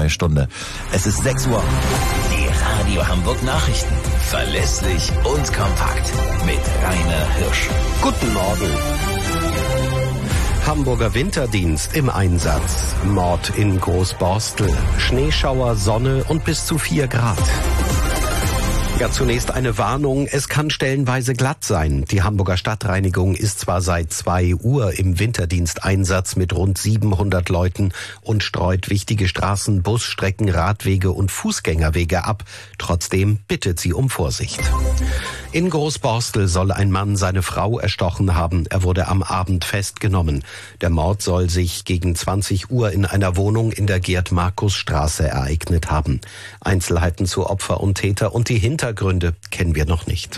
neue Stunde. Es ist 6 Uhr. Die Radio Hamburg Nachrichten. Verlässlich und kompakt. Mit Rainer Hirsch. Guten Morgen. Hamburger Winterdienst im Einsatz. Mord in Großborstel. Schneeschauer, Sonne und bis zu 4 Grad. Ja, zunächst eine Warnung. Es kann stellenweise glatt sein. Die Hamburger Stadtreinigung ist zwar seit 2 Uhr im Winterdiensteinsatz mit rund 700 Leuten und streut wichtige Straßen, Busstrecken, Radwege und Fußgängerwege ab. Trotzdem bittet sie um Vorsicht. In Großborstel soll ein Mann seine Frau erstochen haben. Er wurde am Abend festgenommen. Der Mord soll sich gegen 20 Uhr in einer Wohnung in der Gerd-Markus-Straße ereignet haben. Einzelheiten zu Opfer und Täter und die Hintergründe kennen wir noch nicht.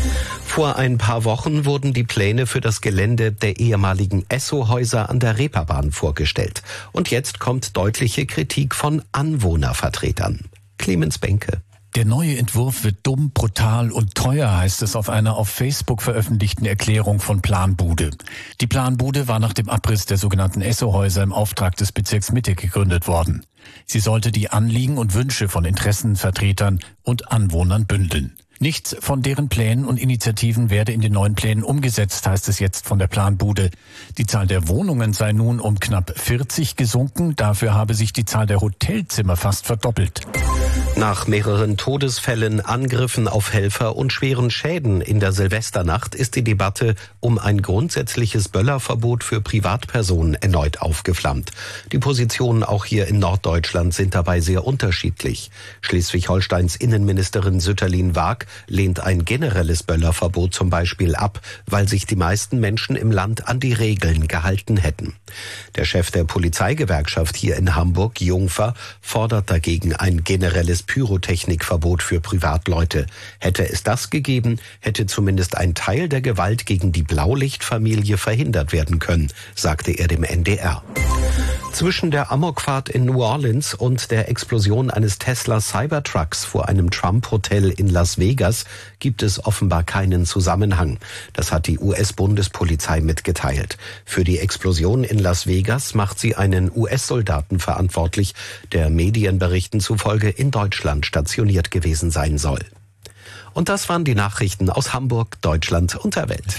Vor ein paar Wochen wurden die Pläne für das Gelände der ehemaligen Esso-Häuser an der Reeperbahn vorgestellt. Und jetzt kommt deutliche Kritik von Anwohnervertretern. Clemens Benke. Der neue Entwurf wird dumm, brutal und teuer, heißt es auf einer auf Facebook veröffentlichten Erklärung von Planbude. Die Planbude war nach dem Abriss der sogenannten Esso-Häuser im Auftrag des Bezirks Mitte gegründet worden. Sie sollte die Anliegen und Wünsche von Interessenvertretern und Anwohnern bündeln. Nichts von deren Plänen und Initiativen werde in den neuen Plänen umgesetzt, heißt es jetzt von der Planbude. Die Zahl der Wohnungen sei nun um knapp 40 gesunken. Dafür habe sich die Zahl der Hotelzimmer fast verdoppelt. Nach mehreren Todesfällen, Angriffen auf Helfer und schweren Schäden in der Silvesternacht ist die Debatte um ein grundsätzliches Böllerverbot für Privatpersonen erneut aufgeflammt. Die Positionen auch hier in Norddeutschland sind dabei sehr unterschiedlich. Schleswig-Holsteins Innenministerin Sütterlin-Waag lehnt ein generelles Böllerverbot zum Beispiel ab, weil sich die meisten Menschen im Land an die Regeln gehalten hätten. Der Chef der Polizeigewerkschaft hier in Hamburg, Jungfer, fordert dagegen ein generelles Pyrotechnikverbot für Privatleute. Hätte es das gegeben, hätte zumindest ein Teil der Gewalt gegen die Blaulichtfamilie verhindert werden können, sagte er dem NDR. Zwischen der Amokfahrt in New Orleans und der Explosion eines Tesla Cybertrucks vor einem Trump-Hotel in Las Vegas gibt es offenbar keinen Zusammenhang. Das hat die US-Bundespolizei mitgeteilt. Für die Explosion in Las Vegas macht sie einen US-Soldaten verantwortlich, der Medienberichten zufolge in Deutschland stationiert gewesen sein soll. Und das waren die Nachrichten aus Hamburg, Deutschland und der Welt.